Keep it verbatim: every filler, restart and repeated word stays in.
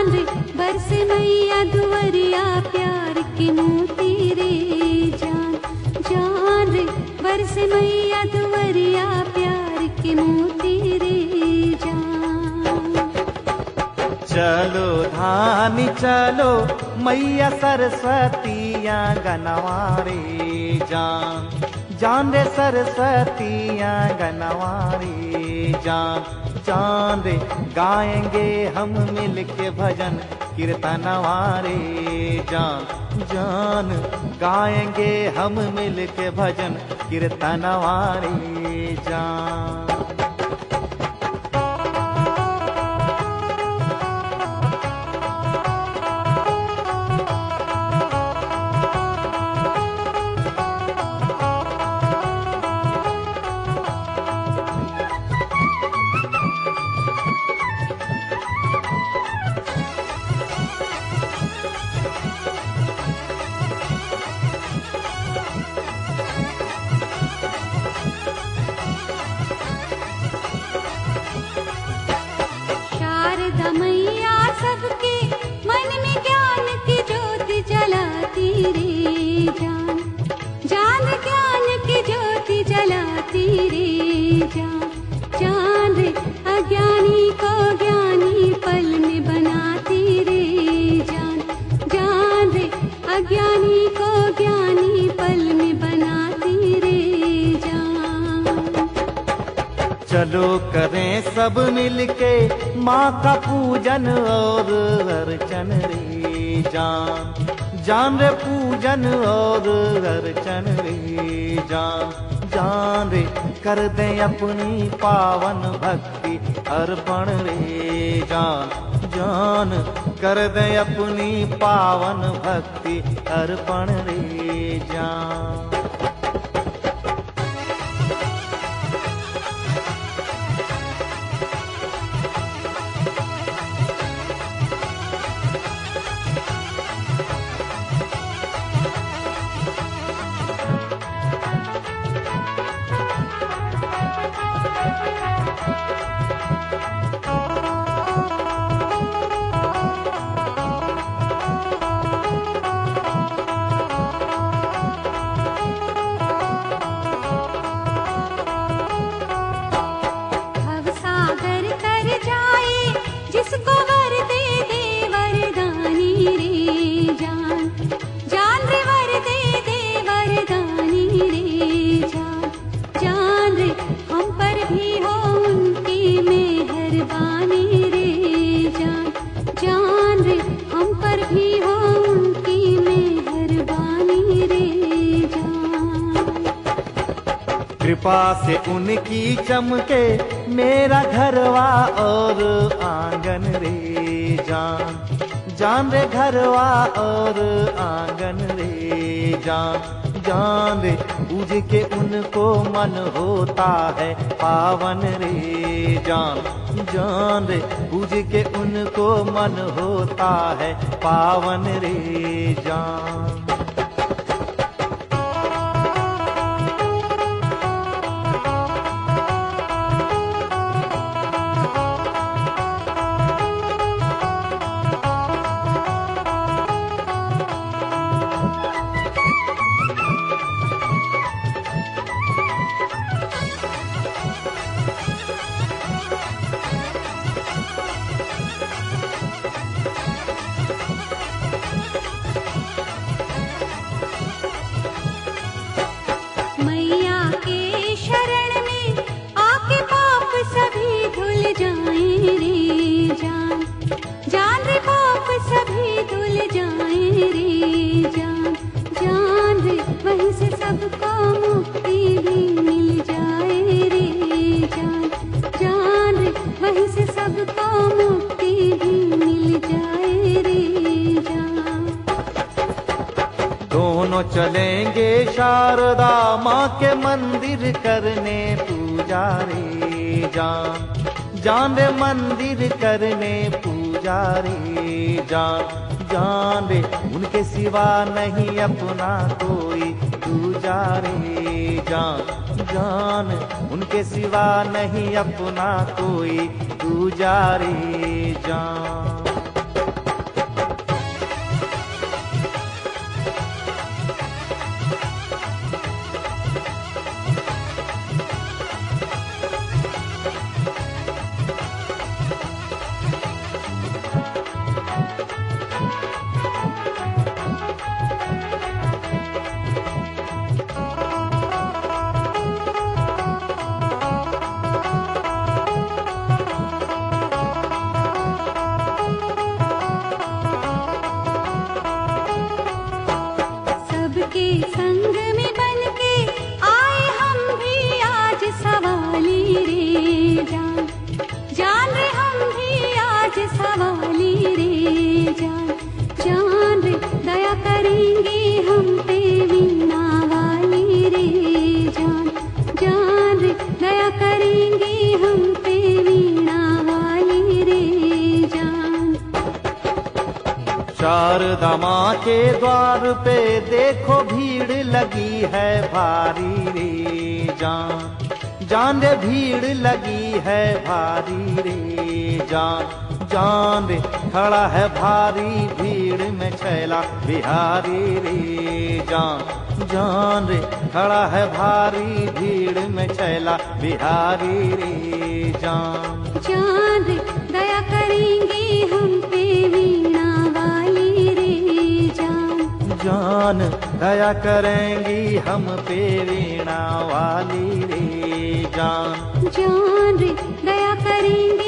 जान रे बरस मैया दुवरिया प्यार की मोती रे जान, जान रे बरस मैया दुवरिया प्यार की मोती रे जान। चलो धानी चलो मैया सरस्वती आंगनवारे जान, जान रे सरस्वती आंगनवारे जान, जान रे गाएंगे हम मिलके भजन कीर्तनवारे जान, जान गाएंगे हम मिलके भजन कीर्तनवारे जान। शारदा मैया सबके मन में ज्ञान की ज्योति जलाती रे जान, जान ज्ञान की ज्योति जलाती रे जान, जान रे अज्ञानी को ज्ञानी पल में बनाती रे जान, जान रे अज्ञानी को ज्ञानी पल में बनाती रे जान। चलो करें सब मिलके माँ का पूजन और अर्चन रे जान, जान रे पूजन और अर्चन रे जान, जान रे कर दें अपनी पावन भक्ति अर्पण रे जान, जान कर दें अपनी पावन भक्ति अर्पण रे जान। जिसको वर दे दे वरदानी रे जान, जान रे वर दे दे वरदानी रे जान, जान रे हम पर भी हो उनकी मेहरबानी रे जान, जान रे हम पर भी हो उनकी मेहरबानी रे जान। कृपा से उनकी चमके मेरा घरवा और आंगन रे जान, जान रे घरवा और आंगन रे जान, जान रे पूज के उनको मन होता है पावन रे जान, जान रे पूज के उनको मन होता है पावन रे जान। मैया के शरण में आके पाप सभी धुल जाएं रे जान, जान रे पाप सभी धुल जाएं रे जान, जान रे वहीं से सबको मुक्ति भी मिल जाए रे जान, जान रे वहीं से सबको मुक्ति भी मिल जाए रे जान। दोनों चलेंगे शारदा माँ के मंदिर करने पूजा रे जान, जान रे मंदिर करने पूजा रे जान, जान रे उनके सिवा नहीं अपना कोई दूजा रे जान, जान उनके सिवा नहीं अपना कोई दूजा रे जान। शारदा माँ के द्वार पे देखो भीड़ लगी है भारी रे जान, जान रे भीड़ लगी है भारी रे जान, जान रे खड़ा है भारी भीड़ में छैला बिहारी रे जान, जान रे खड़ा है भारी भीड़ में छैला बिहारी रे जान। जान रे दया करेंगे हम पे वीणा वाली रे जान, जान दया करेंगी हम पे वीणा वाली रे जान, जान रे दया करेंगे